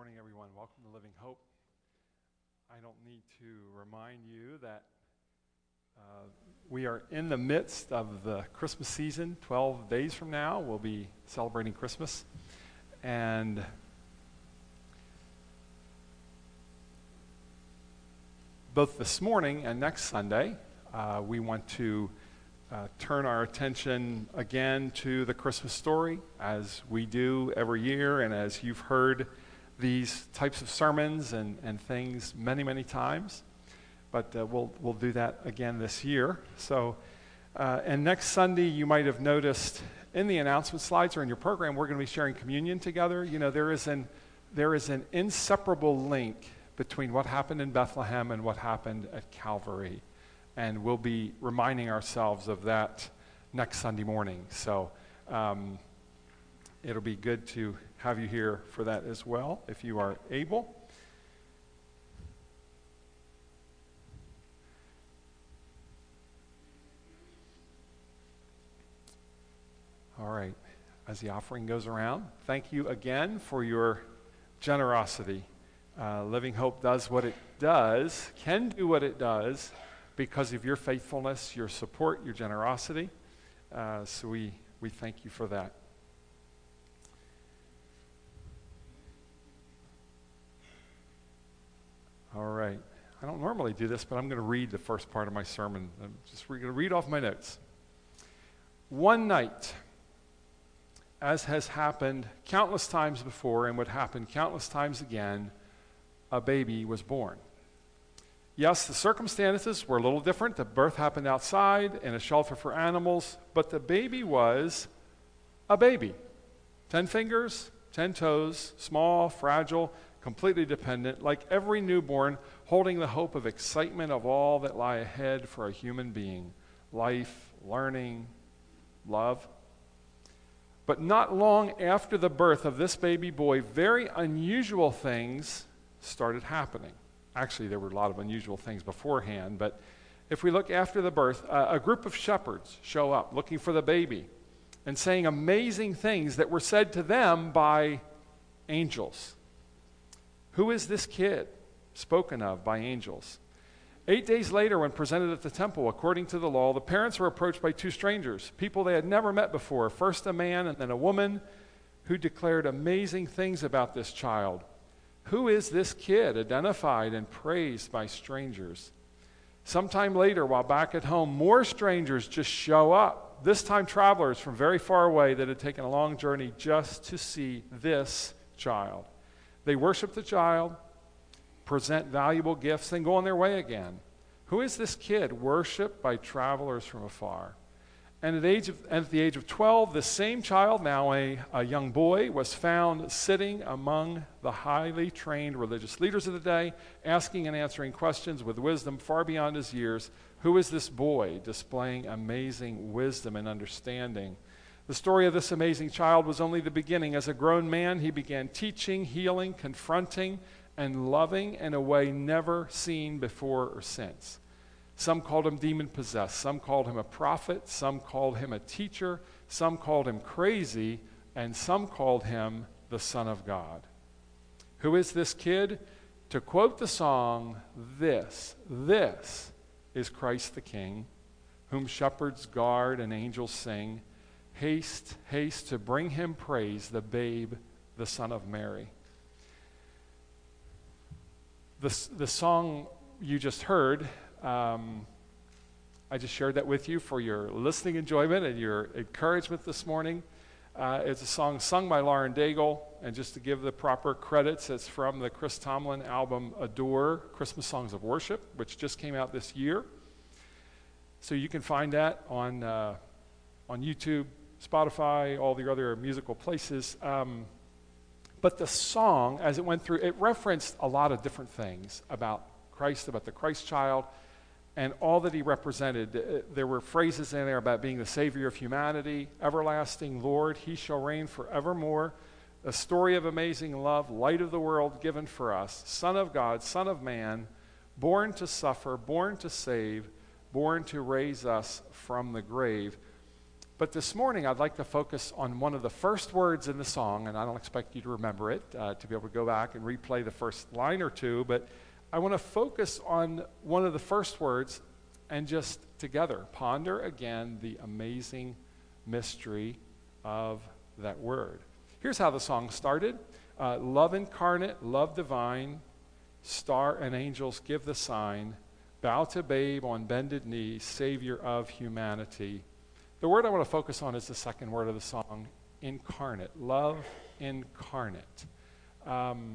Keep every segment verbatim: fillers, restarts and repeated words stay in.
morning, everyone. Welcome to Living Hope. I don't need to remind you that uh, we are in the midst of the Christmas season. Twelve days from now, we'll be celebrating Christmas. And both this morning and next Sunday, uh, we want to uh, turn our attention again to the Christmas story, as we do every year, and as you've heard these types of sermons and, and things many, many times. But uh, we'll we'll do that again this year. So, uh, and next Sunday, you might have noticed in the announcement slides or in your program, we're going to be sharing communion together. You know, there is an there is an inseparable link between what happened in Bethlehem and what happened at Calvary. And we'll be reminding ourselves of that next Sunday morning. So um, it'll be good to have you here for that as well, if you are able. All right. As the offering goes around, thank you again for your generosity. Uh, Living Hope does what it does, can do what it does, because of your faithfulness, your support, your generosity. Uh, so we, we thank you for that. All right. I don't normally do this, but I'm going to read the first part of my sermon. I'm just going to read off my notes. One night, as has happened countless times before and would happen countless times again, a baby was born. Yes, the circumstances were a little different. The birth happened outside in a shelter for animals, but the baby was a baby. Ten fingers, ten toes, small, fragile, completely dependent, like every newborn, holding the hope of excitement of all that lie ahead for a human being: life, learning, love. But not long after the birth of this baby boy, very unusual things started happening. Actually, there were a lot of unusual things beforehand, but if we look after the birth, uh, a group of shepherds show up looking for the baby and saying amazing things that were said to them by angels. Who is this kid spoken of by angels? Eight days later, when presented at the temple, according to the law, the parents were approached by two strangers, people they had never met before, first a man and then a woman, who declared amazing things about this child. Who is this kid, identified and praised by strangers? Sometime later, while back at home, more strangers just show up, this time travelers from very far away that had taken a long journey just to see this child. They worship the child, present valuable gifts, then go on their way again. Who is this kid, worshipped by travelers from afar? And at, age of, at the age of twelve, the same child, now a, a young boy, was found sitting among the highly trained religious leaders of the day, asking and answering questions with wisdom far beyond his years. Who is this boy, displaying amazing wisdom and understanding? The story of this amazing child was only the beginning. As a grown man, he began teaching, healing, confronting, and loving in a way never seen before or since. Some called him demon-possessed. Some called him a prophet. Some called him a teacher. Some called him crazy. And some called him the Son of God. Who is this kid? To quote the song, this, this is Christ the King, whom shepherds guard and angels sing. Haste, haste to bring him praise, the babe, the Son of Mary. The, the song you just heard, um, I just shared that with you for your listening enjoyment and your encouragement this morning. Uh, it's a song sung by Lauren Daigle, and just to give the proper credits, it's from the Chris Tomlin album Adore, Christmas Songs of Worship, which just came out this year. So you can find that on uh, on YouTube, Spotify, all the other musical places. Um, but the song, as it went through, it referenced a lot of different things about Christ, about the Christ child, and all that he represented. There were phrases in there about being the Savior of humanity, everlasting Lord, he shall reign forevermore, a story of amazing love, light of the world given for us, Son of God, Son of man, born to suffer, born to save, born to raise us from the grave. But this morning, I'd like to focus on one of the first words in the song, and I don't expect you to remember it, uh, to be able to go back and replay the first line or two, but I want to focus on one of the first words and just together ponder again the amazing mystery of that word. Here's how the song started. Uh, love incarnate, love divine, star and angels give the sign, bow to babe on bended knee, Savior of humanity. The word I want to focus on is the second word of the song, incarnate, love incarnate. Um,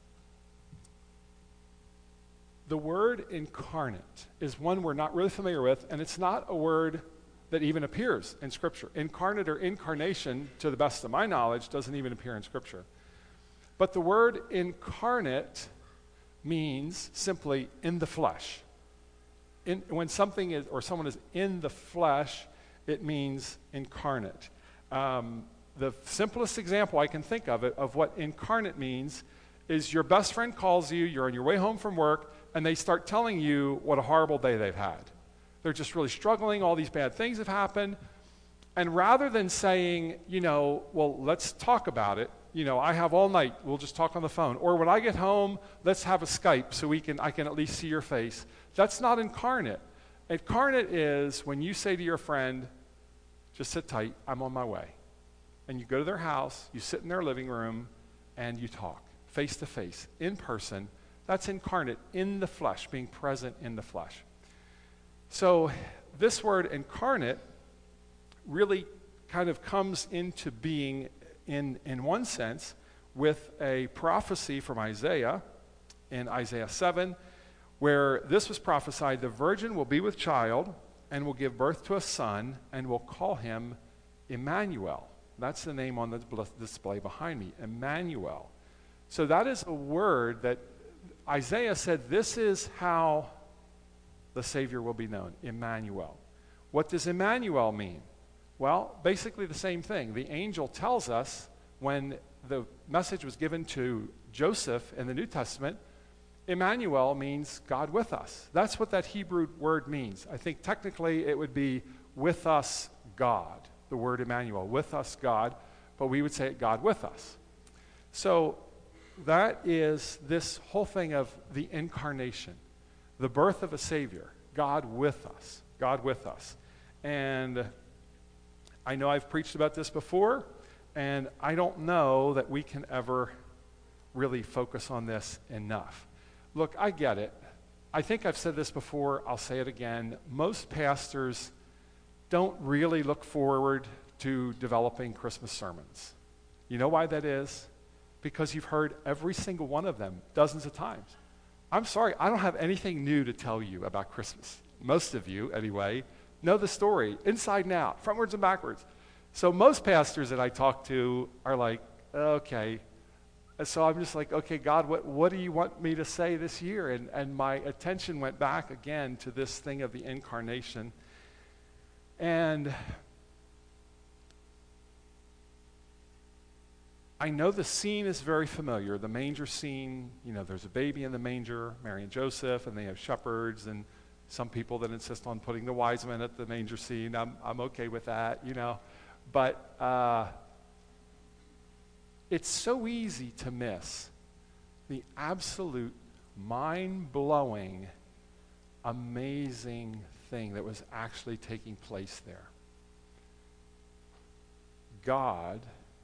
the word incarnate is one we're not really familiar with, and it's not a word that even appears in Scripture. Incarnate or incarnation, to the best of my knowledge, doesn't even appear in Scripture. But the word incarnate means simply in the flesh. In, when something is, or someone is in the flesh, it means incarnate. Um, the simplest example I can think of it, of what incarnate means is your best friend calls you, you're on your way home from work, and they start telling you what a horrible day they've had. They're just really struggling, all these bad things have happened, and rather than saying, you know, well, let's talk about it, you know, I have all night, we'll just talk on the phone, or when I get home, let's have a Skype so we can, I can at least see your face. That's not incarnate. Incarnate is when you say to your friend, just sit tight, I'm on my way. And you go to their house, you sit in their living room, and you talk face to face, in person. That's incarnate, in the flesh, being present in the flesh. So this word incarnate really kind of comes into being in, in one sense with a prophecy from Isaiah in Isaiah seven, where this was prophesied, the virgin will be with child and will give birth to a son and will call him Emmanuel. That's the name on the display behind me, Emmanuel. So that is a word that Isaiah said this is how the Savior will be known, Emmanuel. What does Emmanuel mean? Well, basically the same thing. The angel tells us when the message was given to Joseph in the New Testament, Emmanuel means God with us. That's what that Hebrew word means. I think technically it would be with us God, the word Emmanuel, with us God, but we would say it God with us. So that is this whole thing of the incarnation, the birth of a Savior, God with us, God with us. And I know I've preached about this before, and I don't know that we can ever really focus on this enough. Look, I get it. I think I've said this before. I'll say it again. Most pastors don't really look forward to developing Christmas sermons. You know why that is? Because you've heard every single one of them dozens of times. I'm sorry, I don't have anything new to tell you about Christmas. Most of you, anyway, know the story inside and out, frontwards and backwards. So most pastors that I talk to are like, okay. So I'm just like, okay, God, what, what do you want me to say this year? And, and my attention went back again to this thing of the incarnation. And I know the scene is very familiar. The manger scene, you know, there's a baby in the manger, Mary and Joseph, and they have shepherds, and some people that insist on putting the wise men at the manger scene. I'm, I'm okay with that, you know. But uh, it's so easy to miss the absolute mind-blowing, amazing thing that was actually taking place there. God,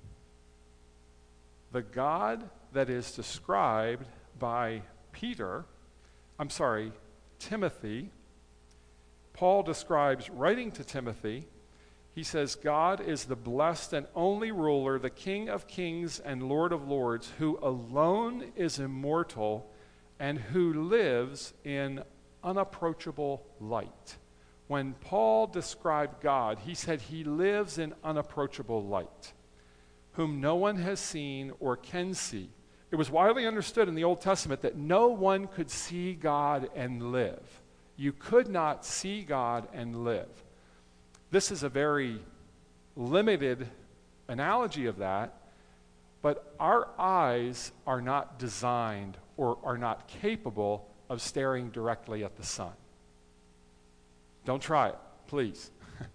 the God that is described by Peter, I'm sorry, Timothy, Paul describes writing to Timothy. He says, God is the blessed and only ruler, the King of kings and Lord of lords, who alone is immortal and who lives in unapproachable light. When Paul described God, he said he lives in unapproachable light, whom no one has seen or can see. It was widely understood in the Old Testament that no one could see God and live. You could not see God and live. This is a very limited analogy of that, but our eyes are not designed or are not capable of staring directly at the sun. Don't try it, please.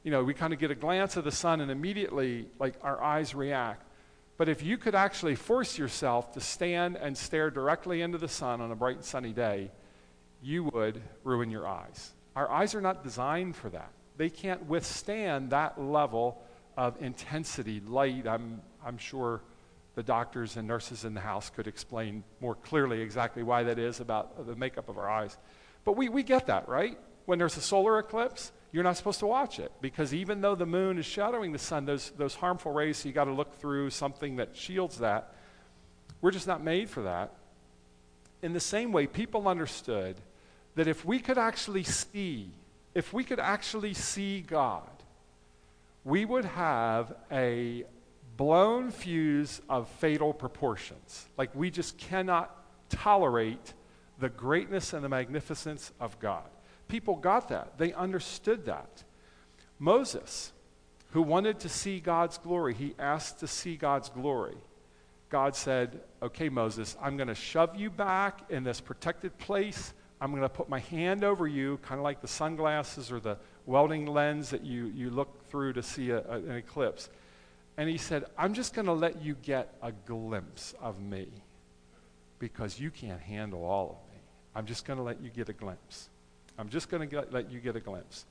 you know, we kind of get a glance of the sun and immediately, like, our eyes react. But if you could actually force yourself to stand and stare directly into the sun on a bright and sunny day, you would ruin your eyes. Our eyes are not designed for that. They can't withstand that level of intensity, light. I'm, I'm sure the doctors and nurses in the house could explain more clearly exactly why that is about the makeup of our eyes. But we, we get that, right? When there's a solar eclipse, you're not supposed to watch it because even though the moon is shadowing the sun, those, those harmful rays, so you got to look through something that shields that. We're just not made for that. In the same way, people understood that if we could actually see, if we could actually see God, we would have a blown fuse of fatal proportions. Like we just cannot tolerate the greatness and the magnificence of God. People got that. They understood that. Moses, who wanted to see God's glory, he asked to see God's glory. God said, okay, Moses, I'm going to shove you back in this protected place. I'm going to put my hand over you, kind of like the sunglasses or the welding lens that you, you look through to see a, a, an eclipse. And he said, I'm just going to let you get a glimpse of me because you can't handle all of me. I'm just going to let you get a glimpse. I'm just going to let you get a glimpse.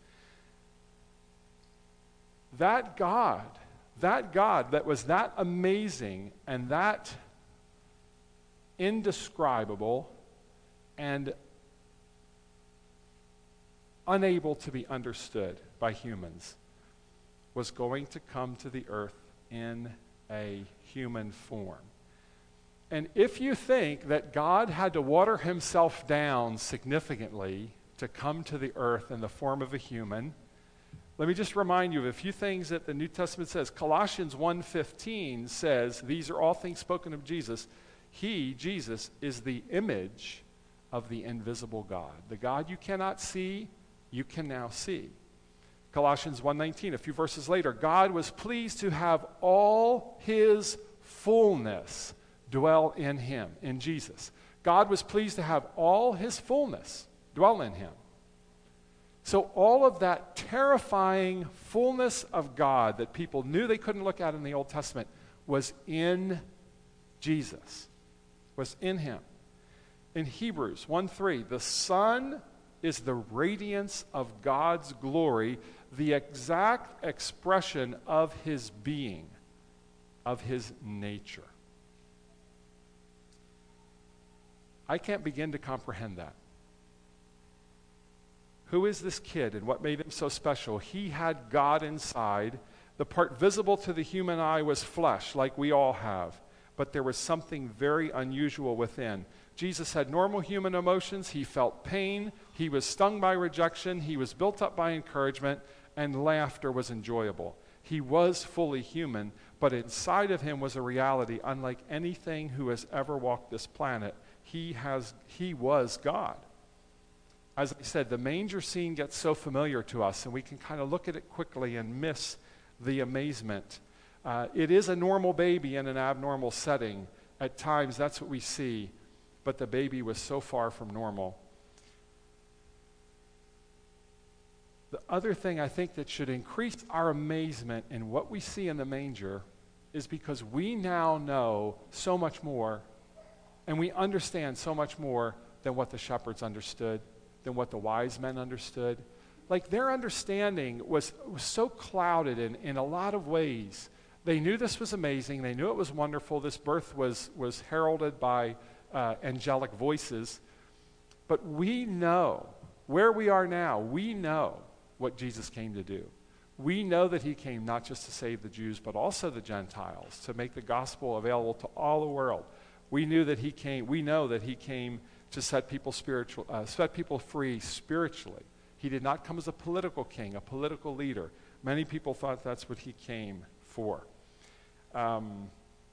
That God, that God that was that amazing and that indescribable and unable to be understood by humans was going to come to the earth in a human form. And if you think that God had to water himself down significantly to come to the earth in the form of a human, let me just remind you of a few things that the New Testament says. Colossians one fifteen says, these are all things spoken of Jesus. He, Jesus, is the image of the invisible God. The God you cannot see, you can now see. Colossians one nineteen, a few verses later, God was pleased to have all his fullness dwell in him, in Jesus. God was pleased to have all his fullness dwell in him. So all of that terrifying fullness of God that people knew they couldn't look at in the Old Testament was in Jesus, was in him. In Hebrews one three, the Son is the radiance of God's glory, the exact expression of his being, of his nature. I can't begin to comprehend that. Who is this kid and what made him so special? He had God inside. The part visible to the human eye was flesh, like we all have. But there was something very unusual within. Jesus had normal human emotions. He felt pain. He was stung by rejection. He was built up by encouragement. And laughter was enjoyable. He was fully human, but inside of him was a reality unlike anything who has ever walked this planet. He has, he was God. As I said, the manger scene gets so familiar to us, and we can kind of look at it quickly and miss the amazement. Uh, it is a normal baby in an abnormal setting. At times, that's what we see, but the baby was so far from normal. The other thing I think that should increase our amazement in what we see in the manger is because we now know so much more, and we understand so much more than what the shepherds understood, than what the wise men understood. Like their understanding was, was so clouded in, in a lot of ways. They knew this was amazing. They knew it was wonderful. This birth was, was heralded by uh, angelic voices. But we know, where we are now, we know what Jesus came to do. We know that he came not just to save the Jews, but also the Gentiles, to make the gospel available to all the world. We knew that he came, we know that he came to set people spiritual, uh, set people free spiritually. He did not come as a political king, a political leader. Many people thought that's what he came for. Um,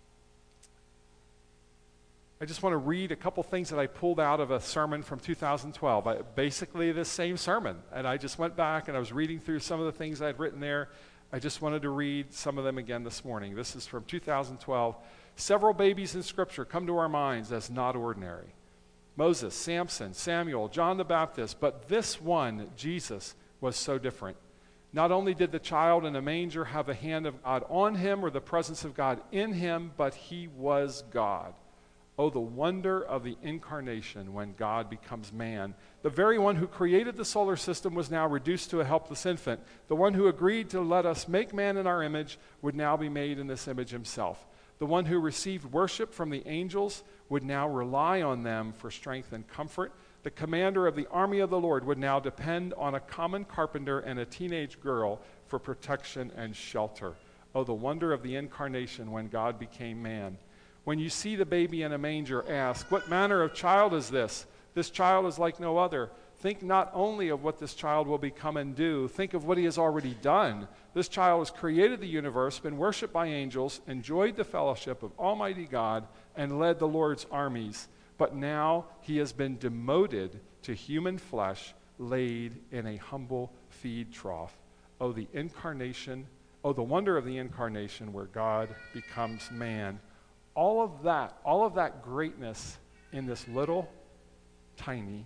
I just want to read a couple things that I pulled out of a sermon from two thousand twelve. I, basically this same sermon. And I just went back and I was reading through some of the things I had written there. I just wanted to read some of them again this morning. This is from two thousand twelve. Several babies in Scripture come to our minds as not ordinary. Moses, Samson, Samuel, John the Baptist, but this one, Jesus, was so different. Not only did the child in a manger have the hand of God on him or the presence of God in him, but he was God. Oh, the wonder of the incarnation when God becomes man. The very one who created the solar system was now reduced to a helpless infant. The one who agreed to let us make man in our image would now be made in this image himself. The one who received worship from the angels would now rely on them for strength and comfort. The commander of the army of the Lord would now depend on a common carpenter and a teenage girl for protection and shelter. Oh, the wonder of the incarnation when God became man. When you see the baby in a manger, ask, what manner of child is this? This child is like no other. Think not only of what this child will become and do, think of what he has already done. This child has created the universe, been worshipped by angels, enjoyed the fellowship of Almighty God, and led the Lord's armies. But now he has been demoted to human flesh, laid in a humble feed trough. Oh, the incarnation, oh, the wonder of the incarnation where God becomes man. All of that, all of that greatness in this little, tiny,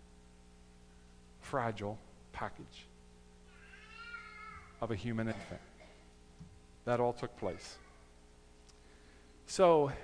fragile package of a human infant. That all took place. So,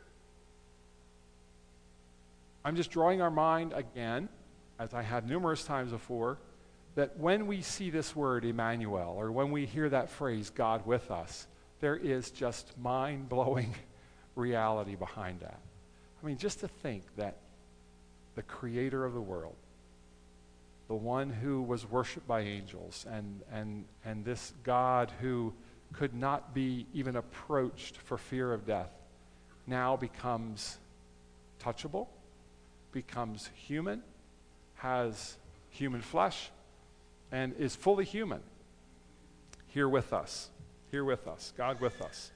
I'm just drawing our mind again, as I have numerous times before, that when we see this word Emmanuel, or when we hear that phrase, God with us, there is just mind-blowing reality behind that. I mean, just to think that the creator of the world, the one who was worshipped by angels, and, and, and this God who could not be even approached for fear of death, now becomes touchable, becomes human, has human flesh, and is fully human. Here with us. Here with us. God with us.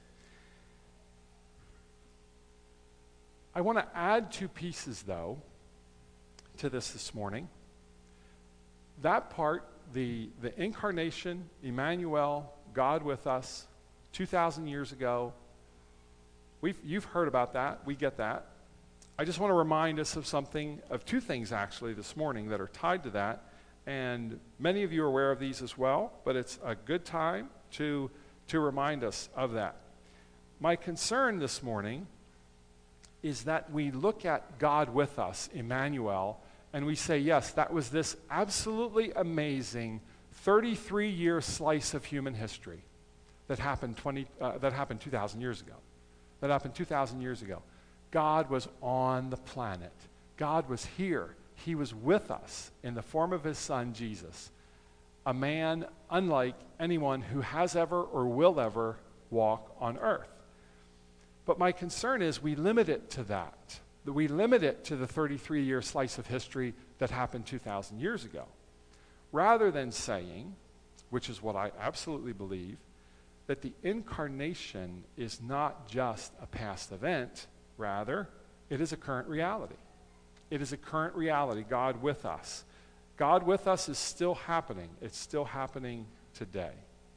I want to add two pieces, though, to this this morning. That part, the, the incarnation, Emmanuel, God with us, two thousand years ago, we've, you've heard about that. We get that. I just want to remind us of something, of two things actually this morning that are tied to that. And many of you are aware of these as well, but it's a good time to, to remind us of that. My concern this morning is that we look at God with us, Emmanuel, and we say, yes, that was this absolutely amazing thirty-three-year slice of human history that happened twenty uh, that happened two thousand years ago. That happened two thousand years ago. God was on the planet. God was here. He was with us in the form of his son, Jesus, a man unlike anyone who has ever or will ever walk on earth. But my concern is we limit it to that. That we limit it to the thirty-three-year slice of history that happened two thousand years ago. Rather than saying, which is what I absolutely believe, that the incarnation is not just a past event, rather, it is a current reality. It is a current reality, God with us. God with us is still happening. It's still happening today.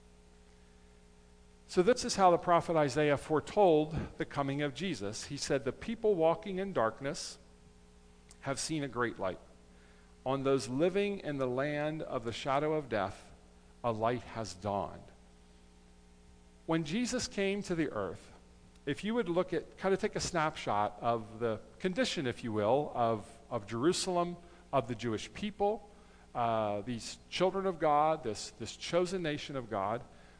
So this is how the prophet Isaiah foretold the coming of Jesus. He said, the people walking in darkness have seen a great light. On those living in the land of the shadow of death, a light has dawned. When Jesus came to the earth, if you would look at, kind of take a snapshot of the condition, if you will, of, of Jerusalem, of the Jewish people, uh, these children of God, this, this chosen nation of God,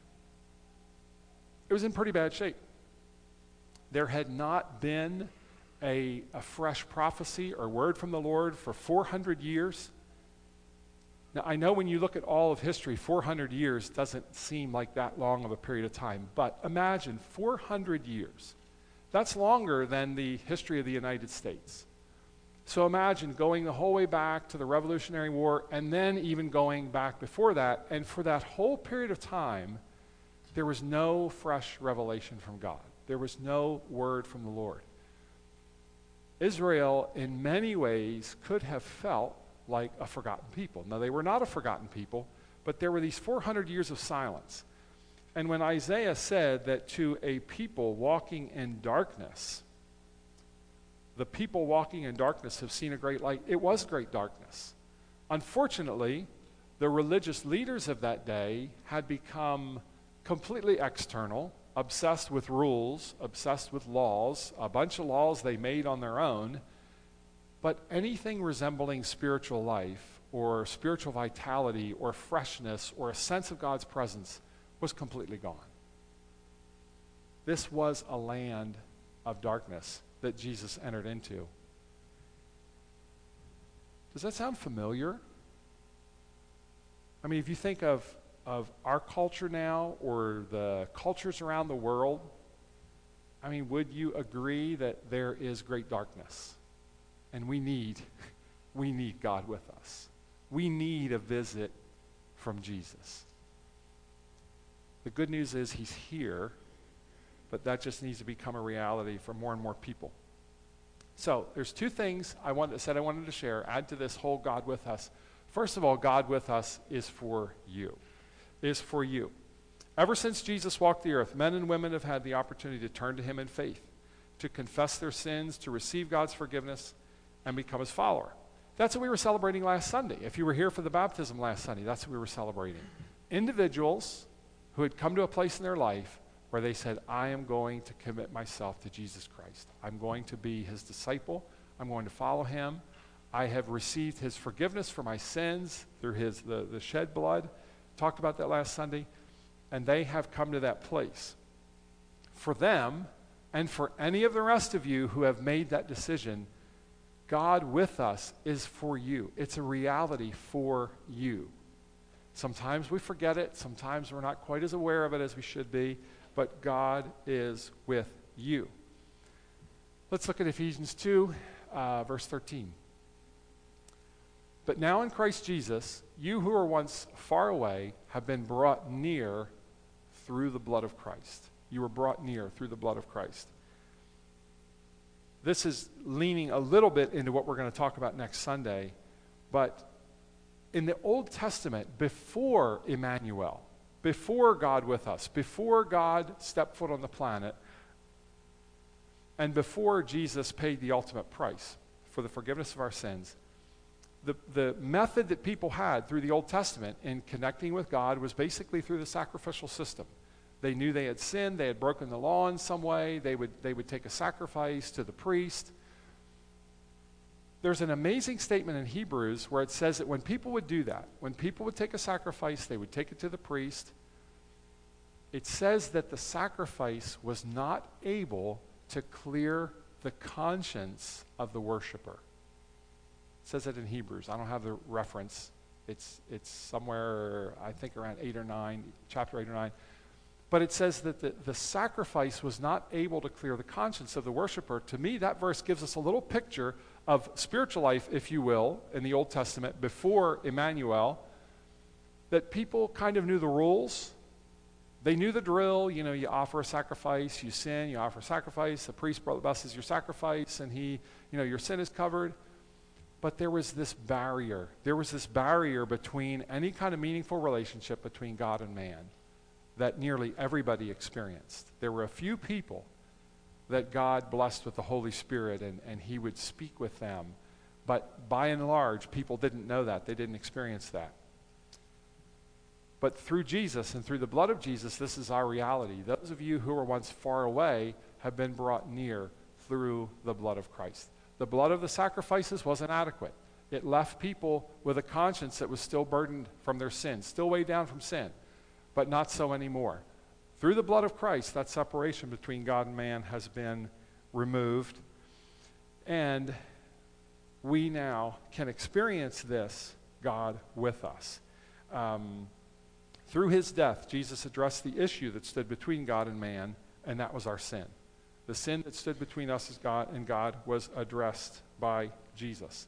it was in pretty bad shape. There had not been a, a fresh prophecy or word from the Lord for four hundred years. Now, I know when you look at all of history, four hundred years doesn't seem like that long of a period of time, but imagine four hundred years. That's longer than the history of the United States. So imagine going the whole way back to the Revolutionary War and then even going back before that, and for that whole period of time, there was no fresh revelation from God. There was no word from the Lord. Israel, in many ways, could have felt like a forgotten people. Now, they were not a forgotten people, but there were these four hundred years of silence. And when Isaiah said that to a people walking in darkness, the people walking in darkness have seen a great light, it was great darkness. Unfortunately, The religious leaders of that day had become completely external, obsessed with rules, obsessed with laws, a bunch of laws they made on their own, but anything resembling spiritual life or spiritual vitality or freshness or a sense of God's presence was completely gone. This was a land of darkness that Jesus entered into. Does that sound familiar? I mean, if you think of, of our culture now or the cultures around the world, I mean, would you agree that there is great darkness? And we need, we need God with us. We need a visit from Jesus. The good news is he's here, but that just needs to become a reality for more and more people. So there's two things I wanted, said I wanted to share, add to this whole God with us. First of all, God with us is for you. Is for you. Ever since Jesus walked the earth, men and women have had the opportunity to turn to him in faith, to confess their sins, to receive God's forgiveness, and become his follower. That's what we were celebrating last Sunday. If you were here for the baptism last Sunday, that's what we were celebrating. Individuals who had come to a place in their life where they said, I am going to commit myself to Jesus Christ. I'm going to be his disciple. I'm going to follow him. I have received his forgiveness for my sins through his the, the shed blood. Talked about that last Sunday. And they have come to that place. For them, and for any of the rest of you who have made that decision, God with us is for you. It's a reality for you. Sometimes we forget it. Sometimes we're not quite as aware of it as we should be. But God is with you. Let's look at Ephesians two, uh, verse thirteen. But now in Christ Jesus, you who were once far away have been brought near through the blood of Christ. You were brought near through the blood of Christ. This is leaning a little bit into what we're going to talk about next Sunday, but in the Old Testament, before Emmanuel, before God with us, before God stepped foot on the planet, and before Jesus paid the ultimate price for the forgiveness of our sins, the, the method that people had through the Old Testament in connecting with God was basically through the sacrificial system. They knew they had sinned, they had broken the law in some way, they would, they would take a sacrifice to the priest. There's an amazing statement in Hebrews where it says that when people would do that, when people would take a sacrifice, they would take it to the priest. It says that the sacrifice was not able to clear the conscience of the worshiper. It says it in Hebrews. I don't have the reference. It's, it's somewhere, I think, around eight or nine, chapter eight or nine. But it says that the, the sacrifice was not able to clear the conscience of the worshiper. To me, that verse gives us a little picture of spiritual life, if you will, in the Old Testament before Emmanuel, that people kind of knew the rules. They knew the drill. You know, you offer a sacrifice, you sin, you offer a sacrifice, the priest blesses your sacrifice, and he, you know, your sin is covered. But there was this barrier. There was this barrier between any kind of meaningful relationship between God and man that nearly everybody experienced. There were a few people that God blessed with the Holy Spirit, and, and he would speak with them. But by and large, people didn't know that. They didn't experience that. But through Jesus and through the blood of Jesus, this is our reality. Those of you who were once far away have been brought near through the blood of Christ. The blood of the sacrifices wasn't adequate. It left people with a conscience that was still burdened from their sin, still weighed down from sin, but not so anymore. Through the blood of Christ, that separation between God and man has been removed. And we now can experience this God with us. Um, through his death, Jesus addressed the issue that stood between God and man, and that was our sin. The sin that stood between us as God and God was addressed by Jesus.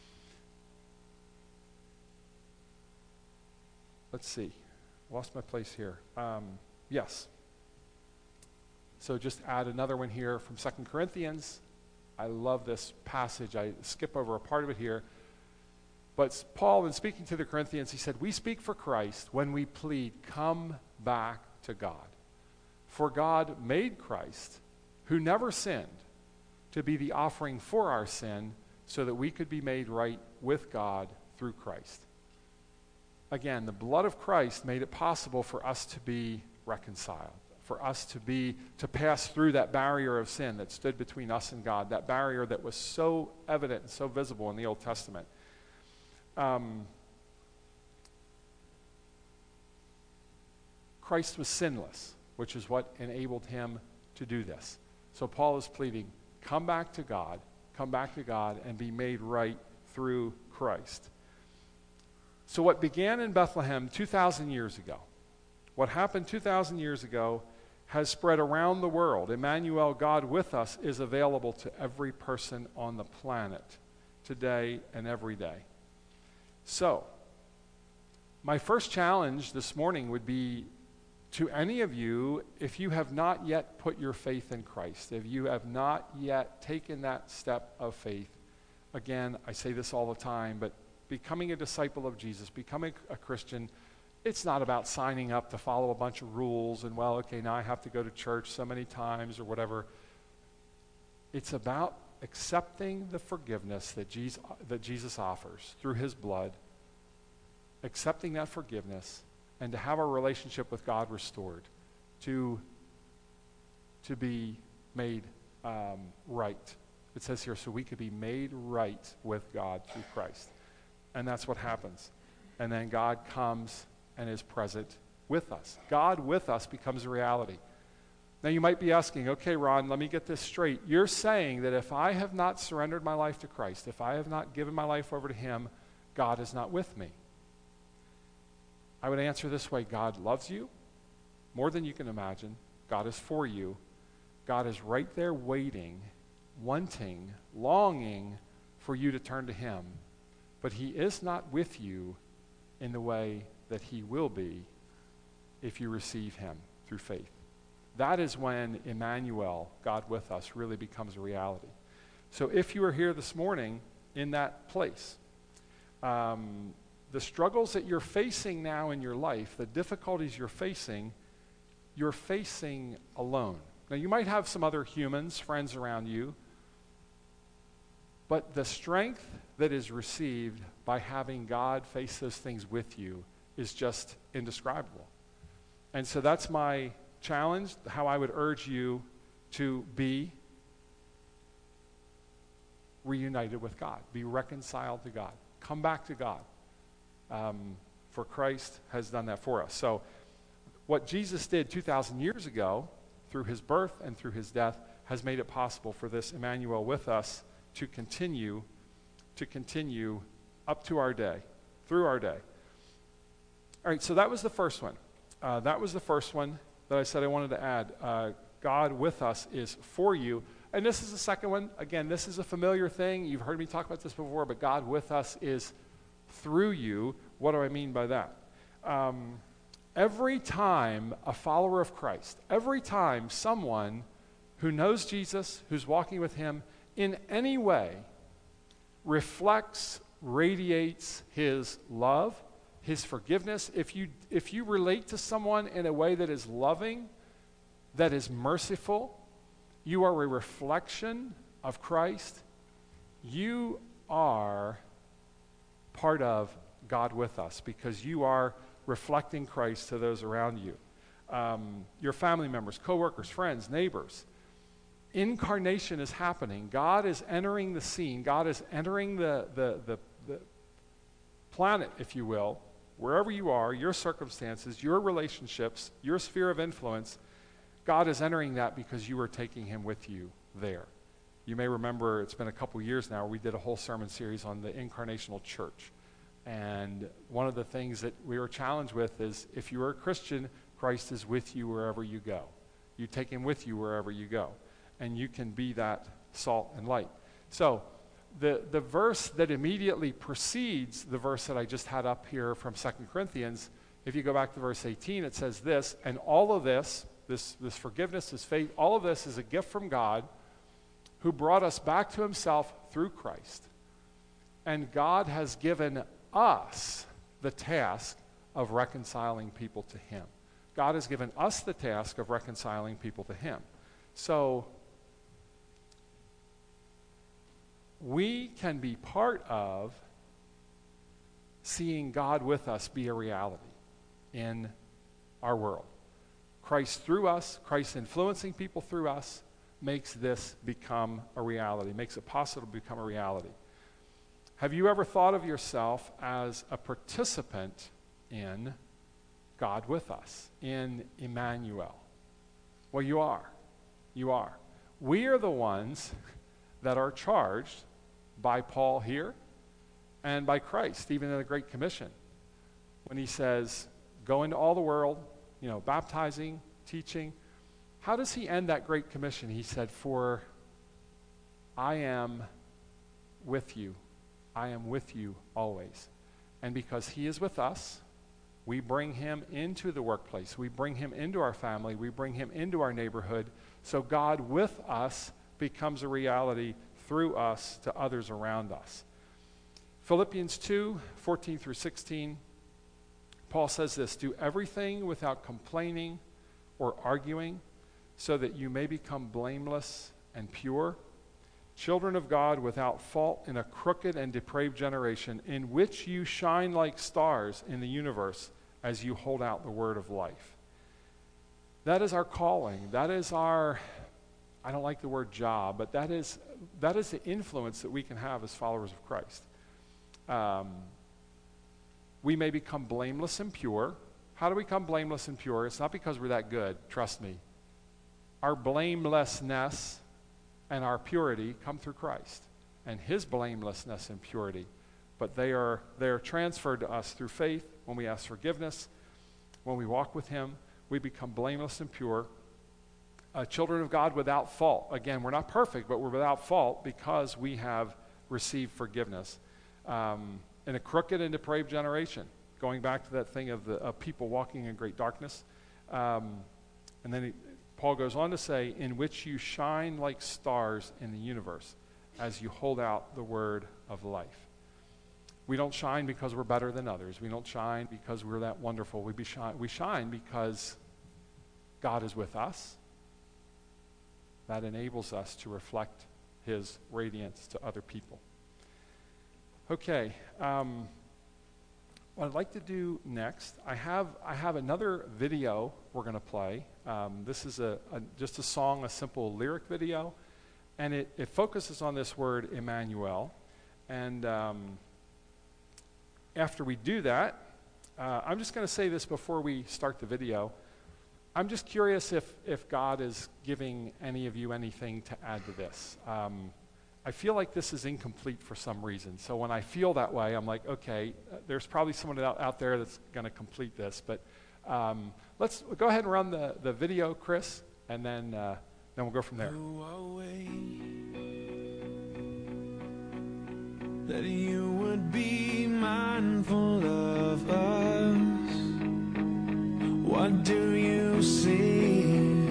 Let's see. Lost my place here. Um, yes. So just add another one here from Second Corinthians. I love this passage. I skip over a part of it here. But Paul, in speaking to the Corinthians, he said, we speak for Christ when we plead, come back to God. For God made Christ, who never sinned, to be the offering for our sin so that we could be made right with God through Christ. again, the blood of Christ made it possible for us to be reconciled, for us to be, to pass through that barrier of sin that stood between us and God, that barrier that was so evident and so visible in the Old Testament. Um, Christ was sinless, which is what enabled him to do this. So Paul is pleading, come back to God, come back to God and be made right through Christ. So what began in Bethlehem two thousand years ago, what happened two thousand years ago has spread around the world. Emmanuel, God with us, is available to every person on the planet today and every day. So, my first challenge this morning would be to any of you, if you have not yet put your faith in Christ, if you have not yet taken that step of faith, again, I say this all the time, but becoming a disciple of Jesus, becoming a Christian, it's not about signing up to follow a bunch of rules and, well, okay, now I have to go to church so many times or whatever. It's about accepting the forgiveness that Jesus, that Jesus offers through his blood, accepting that forgiveness, and to have our relationship with God restored, to, to be made um, right. It says here, so we could be made right with God through Christ. And that's what happens. And then God comes and is present with us. God with us becomes a reality. Now you might be asking, okay, Ron, let me get this straight. You're saying that if I have not surrendered my life to Christ, if I have not given my life over to him, God is not with me. I would answer this way: God loves you more than you can imagine. God is for you. God is right there waiting, wanting, longing for you to turn to him. But he is not with you in the way that he will be if you receive him through faith. That is when Emmanuel, God with us, really becomes a reality. So if you are here this morning in that place, um, the struggles that you're facing now in your life, the difficulties you're facing, you're facing alone. Now, you might have some other humans, friends around you, but the strength that is received by having God face those things with you is just indescribable. And so that's my challenge, how I would urge you to be reunited with God, be reconciled to God, come back to God. Um, for Christ has done that for us. So what Jesus did two thousand years ago through his birth and through his death has made it possible for this Emmanuel with us to continue, to continue up to our day, through our day. All right, so that was the first one. Uh, that was the first one that I said I wanted to add. Uh, God with us is for you. And this is the second one. Again, this is a familiar thing. You've heard me talk about this before, but God with us is through you. What do I mean by that? Um, every time a follower of Christ, every time someone who knows Jesus, who's walking with him, in any way reflects, radiates his love, his forgiveness. If you, if you relate to someone in a way that is loving, that is merciful, you are a reflection of Christ. You are part of God with us because you are reflecting Christ to those around you. Um, your family members, coworkers, friends, neighbors. Incarnation is happening. God is entering the scene. God is entering the, the, the, the planet, if you will, wherever you are, your circumstances, your relationships, your sphere of influence. God is entering that because you are taking him with you there. You may remember it's been a couple years now where we did a whole sermon series on the incarnational church. And one of the things that we were challenged with is if you are a Christian, Christ is with you wherever you go. You take him with you wherever you go. And you can be that salt and light. So the, the verse that immediately precedes the verse that I just had up here from Second Corinthians, if you go back to verse eighteen, it says this, and all of this, this, this forgiveness, this faith, all of this is a gift from God who brought us back to himself through Christ. And God has given us the task of reconciling people to him. God has given us the task of reconciling people to him. So we can be part of seeing God with us be a reality in our world. Christ through us, Christ influencing people through us, makes this become a reality, makes it possible to become a reality. Have you ever thought of yourself as a participant in God with us, in Emmanuel? Well, you are. You are. We are the ones that are charged by Paul here and by Christ, even in the Great Commission, when he says, go into all the world, you know, baptizing, teaching. How does he end that Great Commission? He said, for I am with you. I am with you always. And because he is with us, we bring him into the workplace. We bring him into our family. We bring him into our neighborhood. So God with us becomes a reality through us to others around us. Philippians two, fourteen through sixteen, Paul says this, do everything without complaining or arguing, so that you may become blameless and pure, children of God without fault in a crooked and depraved generation, in which you shine like stars in the universe as you hold out the word of life. That is our calling. That is our, I don't like the word job, but that is, that is the influence that we can have as followers of Christ. Um, we may become blameless and pure. How do we become blameless and pure? It's not because we're that good, trust me. Our blamelessness and our purity come through Christ and his blamelessness and purity. But they are, they are transferred to us through faith when we ask forgiveness. When we walk with him, we become blameless and pure. Uh, children of God without fault. Again, we're not perfect, but we're without fault because we have received forgiveness. Um, in a crooked and depraved generation, going back to that thing of the of people walking in great darkness. Um, and then he, Paul goes on to say, in which you shine like stars in the universe as you hold out the word of life. We don't shine because we're better than others. We don't shine because we're that wonderful. We, be shine, we shine because God is with us. That enables us to reflect his radiance to other people. Okay, um, what I'd like to do next, I have I have another video we're going to play. Um, this is a, a just a song, a simple lyric video, and it, it focuses on this word Emmanuel. And um, after we do that, uh, I'm just going to say this before we start the video. I'm just curious if if God is giving any of you anything to add to this. Um, I feel like this is incomplete for some reason. So when I feel that way, I'm like, okay, uh, there's probably someone out, out there that's going to complete this. But um, let's go ahead and run the, the video, Chris, and then uh, then we'll go from there. Go away, that you would be mindful of us. What do you see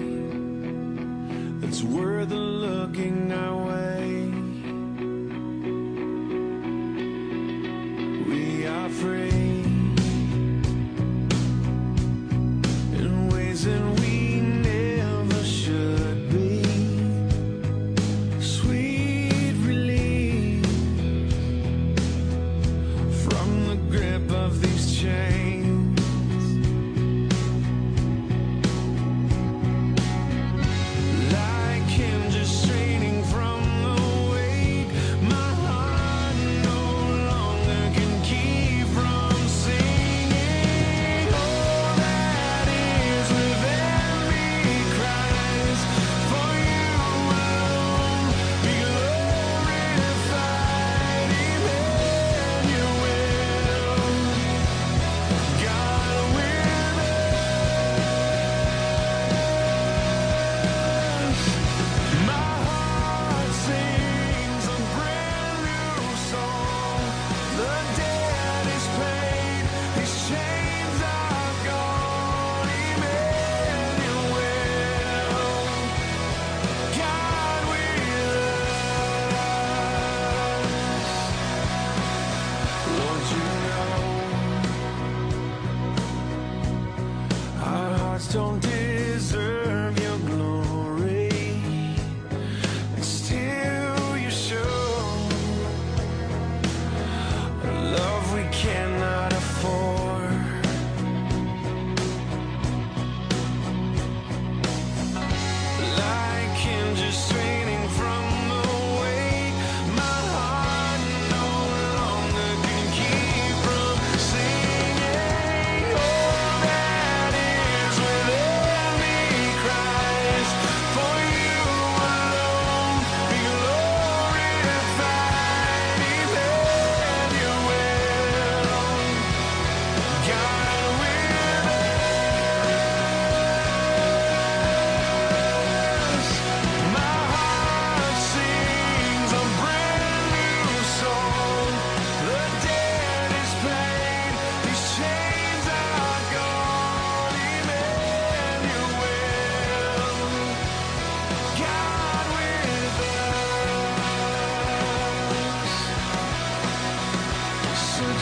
that's worth looking our way? Free in ways that we never should be. Sweet relief from the grip of these chains. Like him, just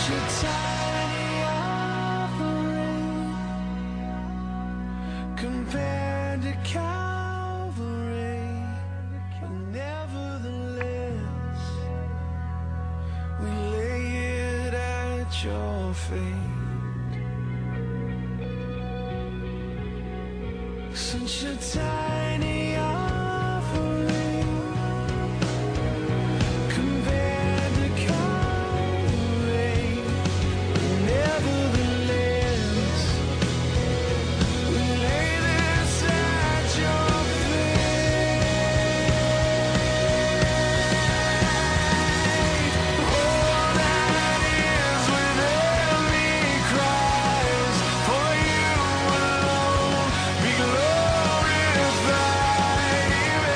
Such a tiny offering compared to Calvary, but nevertheless we lay it at your feet. Such a tiny offering compared to Calvary, nevertheless we lay this at your feet. All that is within me cries, for you alone be glorified,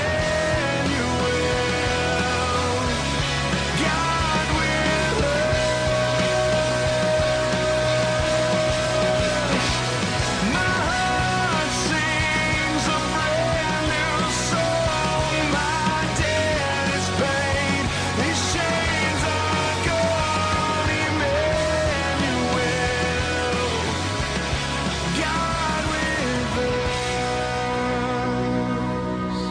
Emmanuel, God with us. My heart sings a brand new song. My debt is paid. These chains are gone. Emmanuel, God with us.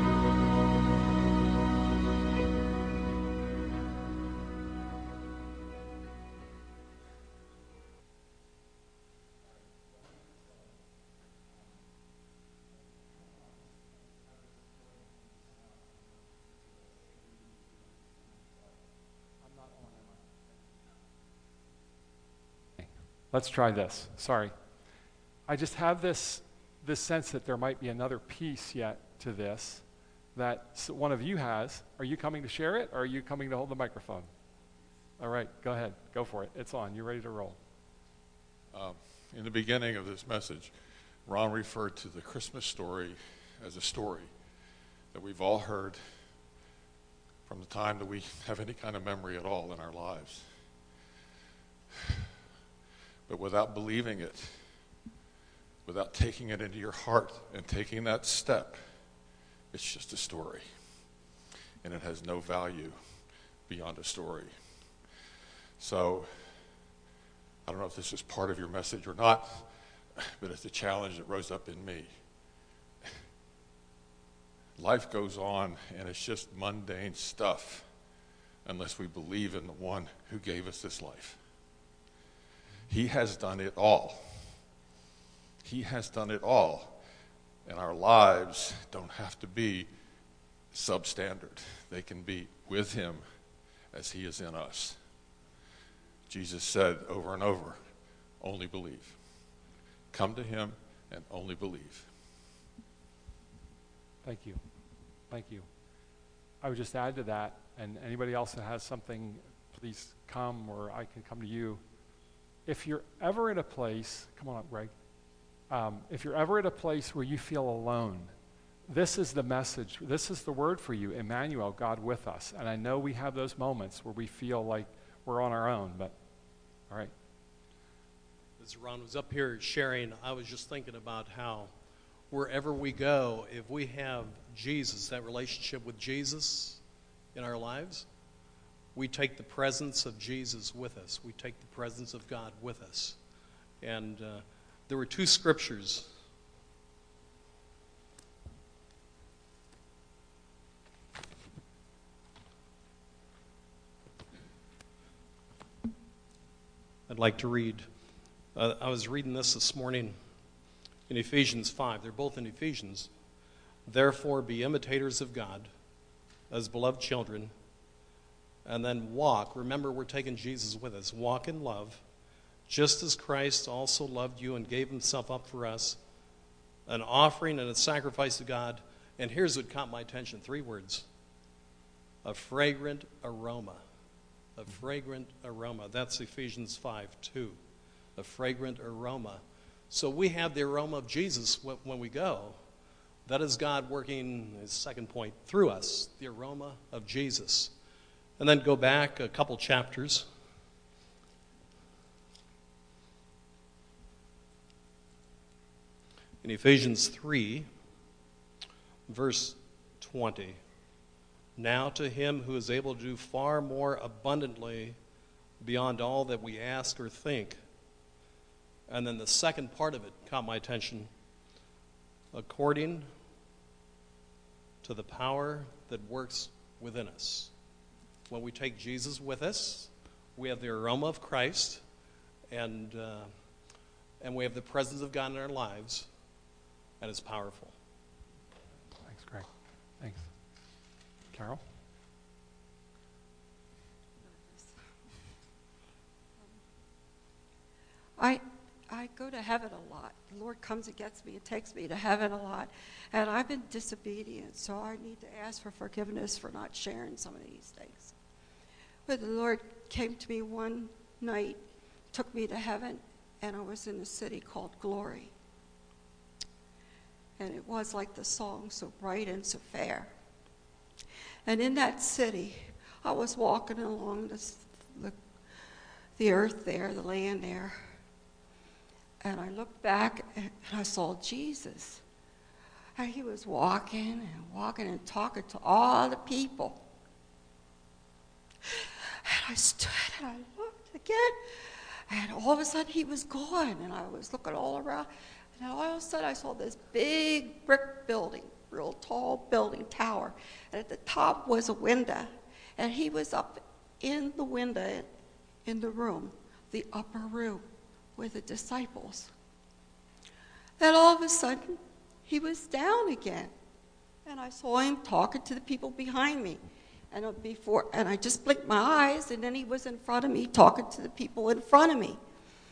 Let's try this. Sorry. I just have this, this sense that there might be another piece yet to this that s- one of you has. Are you coming to share it, or are you coming to hold the microphone? All right, go ahead. Go for it. It's on. You're ready to roll. Um, in the beginning of this message, Ron referred to the Christmas story as a story that we've all heard from the time that we have any kind of memory at all in our lives. But without believing it, without taking it into your heart and taking that step, it's just a story. And it has no value beyond a story. So, I don't know if this is part of your message or not, but it's a challenge that rose up in me. Life goes on, and it's just mundane stuff unless we believe in the one who gave us this life. He has done it all. He has done it all. And our lives don't have to be substandard. They can be with him as he is in us. Jesus said over and over, only believe. Come to him and only believe. Thank you. Thank you. I would just add to that, and anybody else that has something, please come, or I can come to you. If you're ever in a place, come on up, Greg. Um, if you're ever at a place where you feel alone, this is the message. This is the word for you, Emmanuel, God with us. And I know we have those moments where we feel like we're on our own, but all right. As Ron was up here sharing, I was just thinking about how wherever we go, if we have Jesus, that relationship with Jesus in our lives, we take the presence of Jesus with us. We take the presence of God with us. And uh, there were two scriptures. I'd like to read. Uh, I was reading this this morning in Ephesians five. They're both in Ephesians. Therefore, be imitators of God as beloved children, and then walk. Remember, we're taking Jesus with us. Walk in love, just as Christ also loved you and gave himself up for us, an offering and a sacrifice to God. And here's what caught my attention, three words. A fragrant aroma. A fragrant aroma. That's Ephesians five two. A fragrant aroma. So we have the aroma of Jesus when we go. That is God working, his second point, through us. The aroma of Jesus. And then go back a couple chapters. In Ephesians three, verse twenty. Now to him who is able to do far more abundantly beyond all that we ask or think. And then the second part of it caught my attention. According to the power that works within us. When we take Jesus with us, we have the aroma of Christ, and uh, and we have the presence of God in our lives, and it's powerful. Thanks, Greg. Thanks. Carol? I I go to heaven a lot. The Lord comes and gets me and takes me to heaven a lot. And I've been disobedient, so I need to ask for forgiveness for not sharing some of these things. But the Lord came to me one night, took me to heaven, and I was in a city called Glory. And it was like the song, so bright and so fair. And in that city, I was walking along this, the, the earth there, the land there, and I looked back and I saw Jesus. And he was walking and walking and talking to all the people. And I stood and I looked again, and all of a sudden he was gone, and I was looking all around, and all of a sudden I saw this big brick building, real tall building, tower, and at the top was a window, and he was up in the window in the room, the upper room, with the disciples. Then all of a sudden, he was down again. And I saw him talking to the people behind me. And before, and I just blinked my eyes, and then he was in front of me talking to the people in front of me.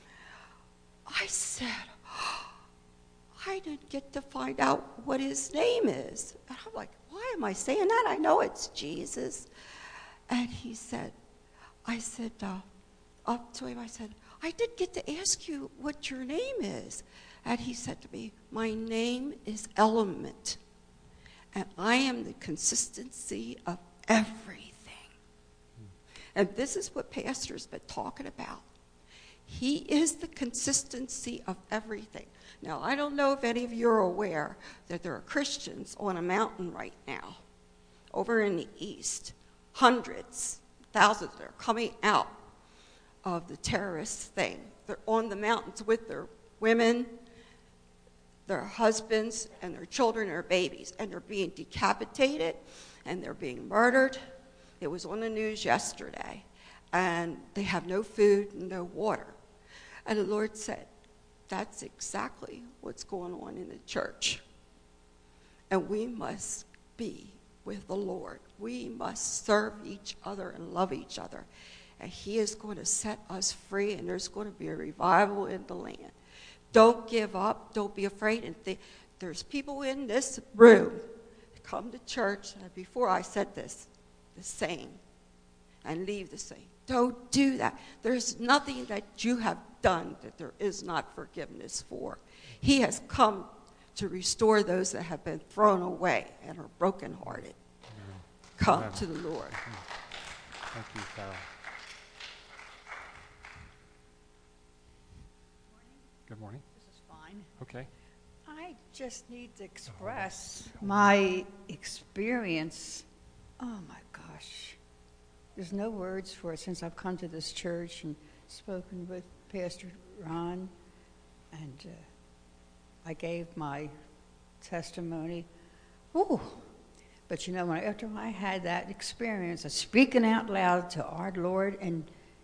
I said, oh, I didn't get to find out what his name is. And I'm like, why am I saying that? I know it's Jesus. And he said, I said, uh, up to him, I said, I did get to ask you what your name is. And he said to me, my name is Element, and I am the consistency of everything. And this is what Pastor's been talking about. He is the consistency of everything. Now, I don't know if any of you are aware that there are Christians on a mountain right now, over in the east, hundreds, thousands that are coming out of the terrorist thing. They're on the mountains with their women, their husbands, and their children, and their babies, and they're being decapitated, and they're being murdered. It was on the news yesterday, and they have no food and no water. And the Lord said, that's exactly what's going on in the church. And we must be with the Lord. We must serve each other and love each other. And he is going to set us free, and there's going to be a revival in the land. Don't give up. Don't be afraid. And th- there's people in this room that come to church, and before I said this, the same, and leave the same. Don't do that. There's nothing that you have done that there is not forgiveness for. He has come to restore those that have been thrown away and are brokenhearted. Amen. Come Amen. To the Lord. Thank you, Carol. Good morning. This is fine. Okay. I just need to express my experience. Oh my gosh. There's no words for it since I've come to this church and spoken with Pastor Ron, and uh, I gave my testimony. Ooh. But you know, when after I had that experience of speaking out loud to our Lord, and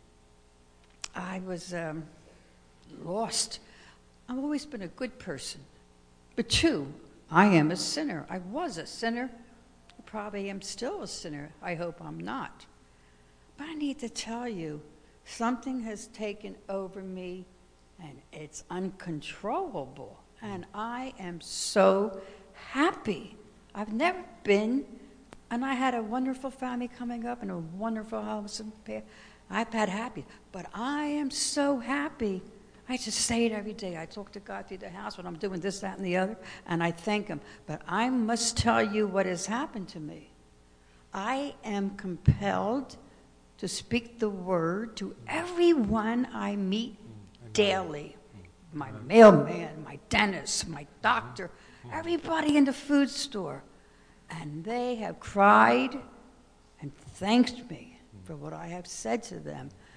I was um, lost. I've always been a good person. But two, I am a sinner. I was a sinner. I probably am still a sinner. I hope I'm not. But I need to tell you, something has taken over me, and it's uncontrollable. And I am so happy. I've never been, and I had a wonderful family coming up and a wonderful house. I've had happy, but I am so happy. I just say it every day. I talk to God through the house when I'm doing this, that, and the other, and I thank him. But I must tell you what has happened to me. I am compelled to speak the word to everyone I meet daily. My mailman, my dentist, my doctor, everybody in the food store. And they have cried and thanked me for what I have said to them.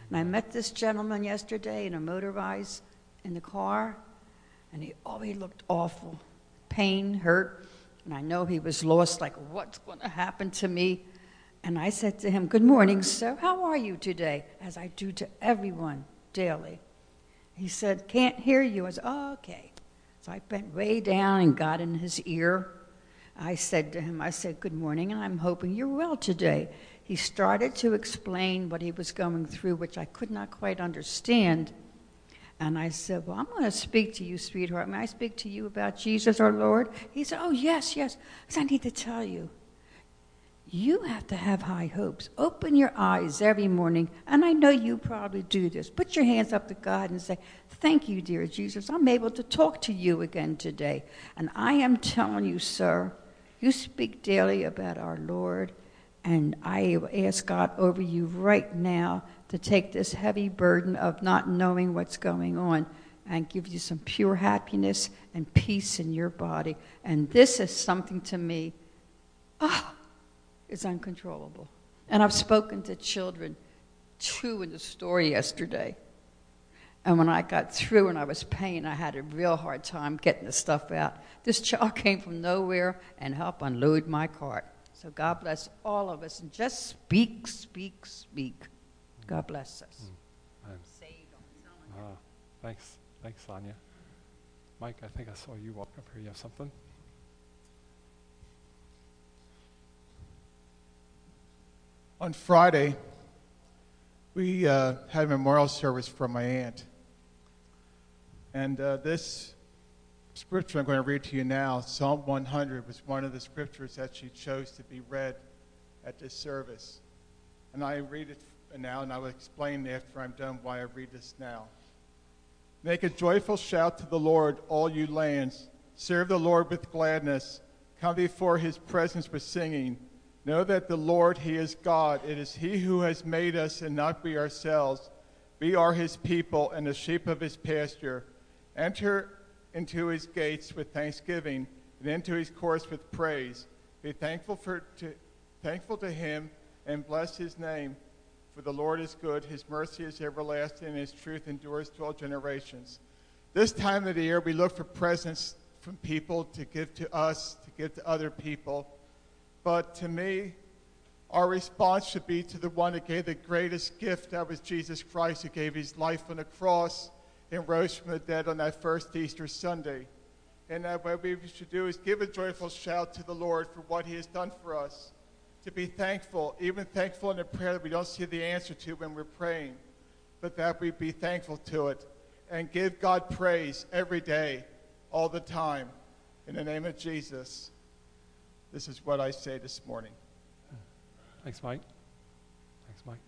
And I met this gentleman yesterday in a motorized in the car, and he oh he looked awful, pain, hurt, and I know he was lost, like what's going to happen to me? And I said to him, "Good morning, sir. How are you today?" As I do to everyone daily. He said, "Can't hear you." I said, "Oh, okay." So I bent way down and got in his ear. I said to him, I said, "Good morning, and I'm hoping you're well today." He started to explain what he was going through, which I could not quite understand. And I said, "Well, I'm going to speak to you, sweetheart. May I speak to you about Jesus our Lord?" He said, "Oh, yes, yes." I said, "I need to tell you, you have to have high hopes. Open your eyes every morning, and I know you probably do this. Put your hands up to God and say, 'Thank you, dear Jesus. I'm able to talk to you again today.' And I am telling you, sir, you speak daily about our Lord, and I ask God over you right now to take this heavy burden of not knowing what's going on and give you some pure happiness and peace in your body. And this is something to me, oh, it's uncontrollable." And I've spoken to children, two in the story yesterday. And when I got through and I was paying, I had a real hard time getting the stuff out. This child came from nowhere and helped unload my cart. So God bless all of us. And just speak, speak, speak. God bless us. Mm. Saved, I'm telling you. Ah, thanks. Thanks, Sonia. Mike, I think I saw you walk up here. You have something? On Friday, we uh, had a memorial service for my aunt. And uh, this scripture I'm going to read to you now, Psalm one hundred, was one of the scriptures that she chose to be read at this service. And I read it now, and I will explain after I'm done why I read this now. "Make a joyful shout to the Lord, all you lands. Serve the Lord with gladness. Come before his presence with singing. Know that the Lord, he is God. It is he who has made us and not we ourselves. We are his people and the sheep of his pasture. Enter into his gates with thanksgiving and into his courts with praise. Be thankful for to, thankful to him and bless his name. For the Lord is good, his mercy is everlasting, and his truth endures to all generations." This time of the year, we look for presents from people to give to us, to give to other people. But to me, our response should be to the one that gave the greatest gift, that was Jesus Christ, who gave his life on the cross and rose from the dead on that first Easter Sunday. And that what we should do is give a joyful shout to the Lord for what he has done for us. To be thankful, even thankful in a prayer that we don't see the answer to when we're praying, but that we be thankful to it and give God praise every day, all the time. In the name of Jesus, this is what I say this morning. Thanks, Mike. Thanks, Mike.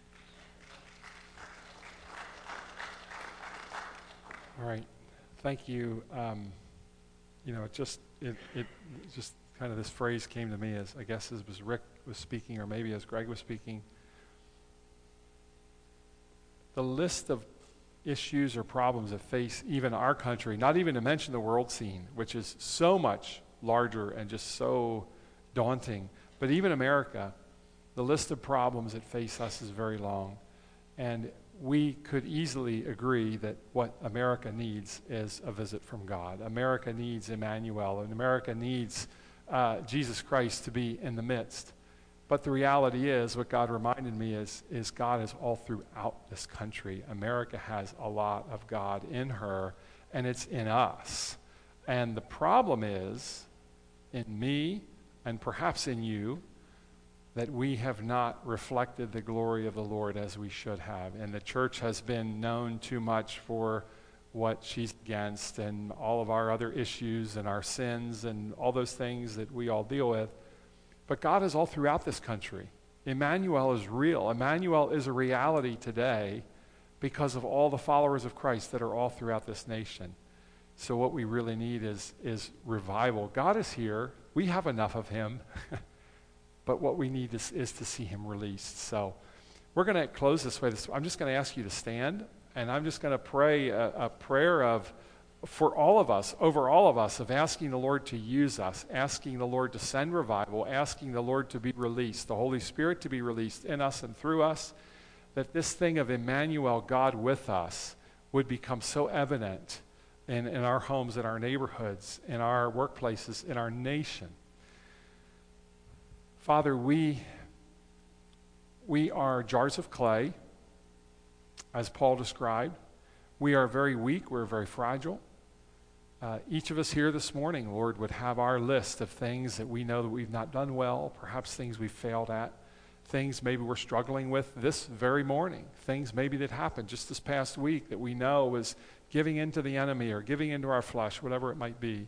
All right. Thank you. Um, you know, it just it, it just kind of this phrase came to me as I guess as was Rick was speaking, or maybe as Greg was speaking. The list of issues or problems that face even our country, not even to mention the world scene, which is so much larger and just so daunting, but even America, the list of problems that face us is very long. And we could easily agree that what America needs is a visit from God. America needs Emmanuel, and America needs uh, Jesus Christ to be in the midst. But the reality is, what God reminded me is, is God is all throughout this country. America has a lot of God in her, and it's in us. And the problem is, in me, and perhaps in you, that we have not reflected the glory of the Lord as we should have. And the church has been known too much for what she's against and all of our other issues and our sins and all those things that we all deal with. But God is all throughout this country. Emmanuel is real. Emmanuel is a reality today because of all the followers of Christ that are all throughout this nation. So what we really need is, is revival. God is here. We have enough of him. But what we need is, is to see him released. So we're going to close this way. I'm just going to ask you to stand, and I'm just going to pray a, a prayer of, for all of us, over all of us, of asking the Lord to use us, asking the Lord to send revival, asking the Lord to be released, the Holy Spirit to be released in us and through us, that this thing of Emmanuel, God with us, would become so evident in, in our homes, in our neighborhoods, in our workplaces, in our nation. Father, we, we are jars of clay, as Paul described. We are very weak. We're very fragile. Uh, each of us here this morning, Lord, would have our list of things that we know that we've not done well, perhaps things we've failed at, things maybe we're struggling with this very morning, things maybe that happened just this past week that we know was giving into the enemy or giving into our flesh, whatever it might be.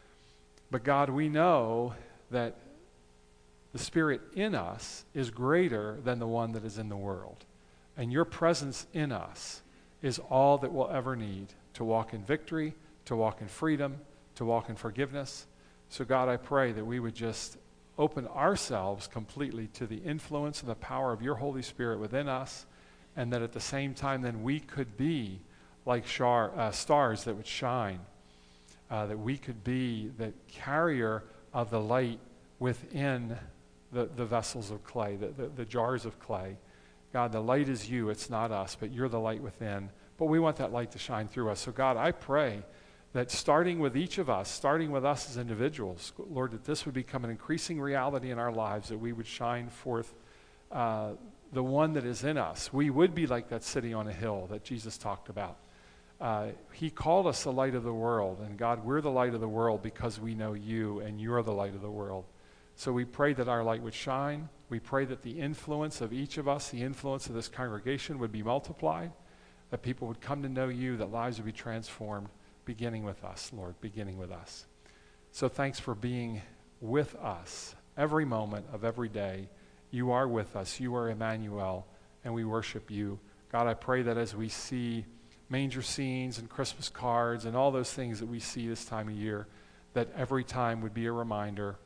But God, we know that the Spirit in us is greater than the one that is in the world. And your presence in us is all that we'll ever need to walk in victory, to walk in freedom, to walk in forgiveness. So God, I pray that we would just open ourselves completely to the influence and the power of your Holy Spirit within us, and that at the same time then we could be like shar, uh, stars that would shine, uh, that we could be the carrier of the light within the, the vessels of clay, the, the, the jars of clay. God, the light is you, it's not us, but you're the light within. But we want that light to shine through us. So God, I pray that starting with each of us, starting with us as individuals, Lord, that this would become an increasing reality in our lives, that we would shine forth uh, the one that is in us. We would be like that city on a hill that Jesus talked about. Uh, he called us the light of the world, and God, we're the light of the world because we know you, and you're the light of the world. So we pray that our light would shine. We pray that the influence of each of us, the influence of this congregation would be multiplied, that people would come to know you, that lives would be transformed, beginning with us, Lord, beginning with us. So thanks for being with us every moment of every day. You are with us. You are Emmanuel, and we worship you. God, I pray that as we see manger scenes and Christmas cards and all those things that we see this time of year, that every time would be a reminder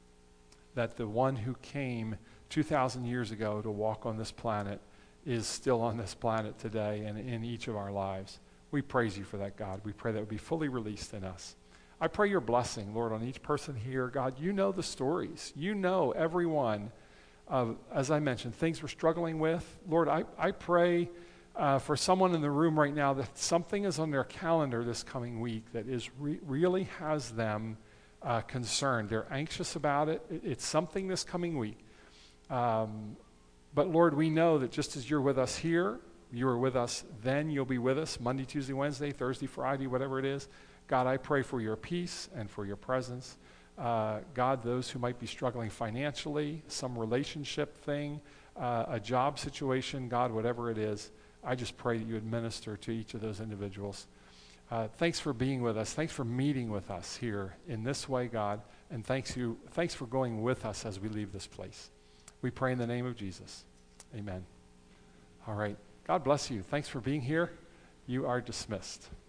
that the one who came two thousand years ago to walk on this planet is still on this planet today and in each of our lives. We praise you for that, God. We pray that it would be fully released in us. I pray your blessing, Lord, on each person here. God, you know the stories. You know everyone, uh, as I mentioned, things we're struggling with. Lord, I, I pray uh, for someone in the room right now that something is on their calendar this coming week that is re- really has them uh, concerned. They're anxious about it. it. It's something this coming week. Um, but Lord, we know that just as you're with us here, you are with us then, you'll be with us Monday, Tuesday, Wednesday, Thursday, Friday, whatever it is. God, I pray for your peace and for your presence. Uh, God, those who might be struggling financially, some relationship thing, uh, a job situation, God, whatever it is, I just pray that you would minister to each of those individuals. Uh, thanks for being with us. Thanks for meeting with us here in this way, God. And thanks, you, thanks for going with us as we leave this place. We pray in the name of Jesus. Amen. All right. God bless you. Thanks for being here. You are dismissed.